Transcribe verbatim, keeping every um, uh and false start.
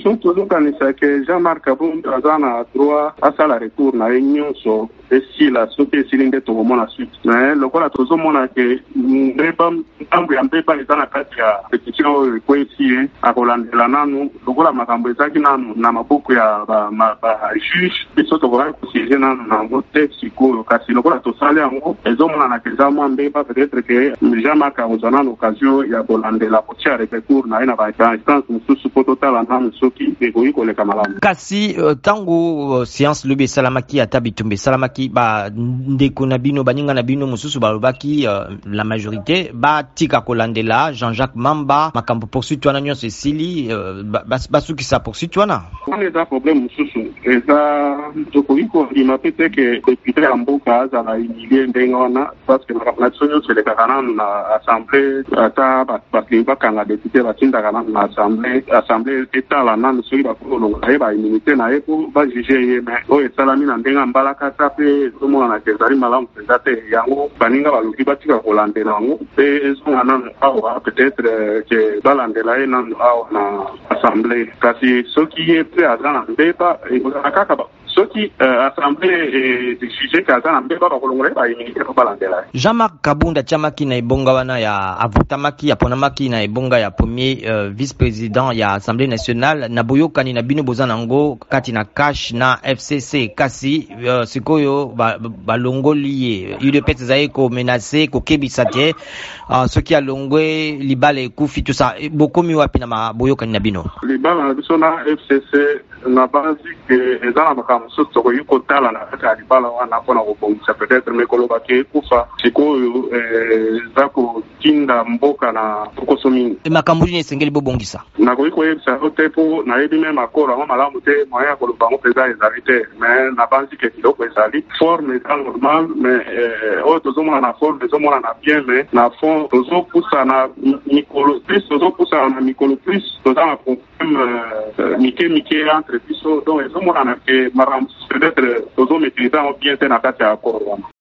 mosusu tozokanisa ke Jean-Marc Kabunda aza na droit asala retour na ye nyonso esila soki esili nde tokomona suite me lokola tozomona ke mbeba ntambo ya mbeba eza na kati ya petition oyo ekwesi ye akolandela nanu lokola makambo ezaki nanu na maboko ya bajuge biso tokokai kosiege nanu nango te sikoyo kasi lokola tosali yango ezomonana ke eza mwa mbeba peut-être ke Jean-Marc akozwa nanu occasion ya kolandela kotia retour na ye na bainstance mosusu po totala nanu soki ekoki koleka malamu. Kasi uh, tango uh, science lobi esalamaki ata bitumba esalamaki ba ndeko na bino baninga na bino mosusu balobaki uh, la majorité batika kolandela Jean-Jacques Mamba makambo poursuite wana nyonso esili uh, basukisa poursuite wana wana eza problème mosusu eza tokoki kondima pete ke député ya mboka azala humilie ndenge wana parce que makambo na biso nyonso elekaka nanu na assemblée ata balingi bakanga député batindaka nanu na assemblée assemblée etala nanu soki bakolonga na ye baimmunité na ye po bajuge ye me oyo esalami na ndenge ya mbalakata mpe ezomonana ke ezali malamu mpenza te yango baninga balobi batika kolandela yango mpe ezonga nanu awa peut-être ke balandela ye nanu awa na assemblée kasi soki ye mpe aza na mbeba ekozala kaka soki uh, assemblée déjuge kaza na mbeba bakolongola ye baimmunité po balandela ye. Jean-Marc Kabunda tiamaki na ebonga wana ya avutamaki aponamaki na ebonga ya premier uh, vice-président ya Assemblée nationale na boyokani na bino boza nango kati na cash na F C C kasi uh, sikoyo balongoli ba ye U D P S zaye ko menacer ko kebisa te uh, soki alongwe libala ekufi tout ça bokomi wapi na maboyokani na bino libala na biso na F C C na basi ke eza na makambo mosusu tokoki kotala na kati ya libala wana mpona kobongisa peut-être me koloba ke ekufa sikoyo eza kotinda mboka na pokoso mingi makambo nini esengeli bobongisa nakoki koyebisa yango te mpo nayebi meme akoro yango malamu te moyen ya koloba yango mpenza ezali te mais nabanzi ke biloko ezali forme eza normal mais oyo tozomona na forme ezomona na bien mais na fond tozopusa na mikolo plus tozopusana na mikolo plus toza na problème mike mike entre biso donc ezomonana ke makambo peut-être tozomaîtrise yango bien te na kati ya akoro wana.